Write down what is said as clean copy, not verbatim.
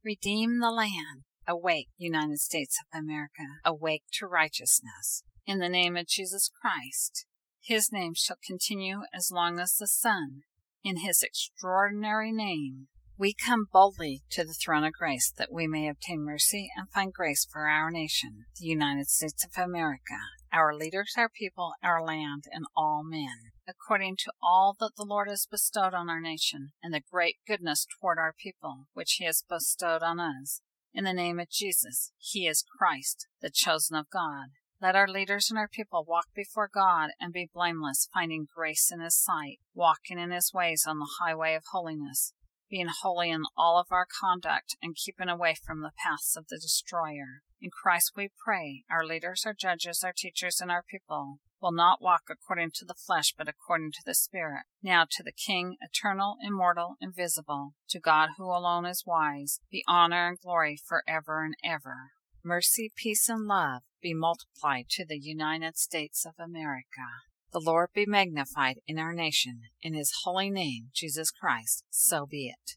Redeem the land. Awake, United States of America. Awake to righteousness. In the name of Jesus Christ. His name shall continue as long as the sun. In his extraordinary name, we come boldly to the throne of grace that we may obtain mercy and find grace for our nation, the United States of America, our leaders, our people, our land, and all men, according to all that the Lord has bestowed on our nation, and the great goodness toward our people, which he has bestowed on us. In the name of Jesus, he is Christ, the chosen of God. Let our leaders and our people walk before God and be blameless, finding grace in his sight, walking in his ways on the highway of holiness, being holy in all of our conduct and keeping away from the paths of the destroyer. In Christ we pray, our leaders, our judges, our teachers, and our people will not walk according to the flesh, but according to the Spirit. Now to the King, eternal, immortal, invisible, to God who alone is wise, be honor and glory forever and ever. Mercy, peace, and love be multiplied to the United States of America. The Lord be magnified in our nation. In his holy name, Jesus Christ, so be it.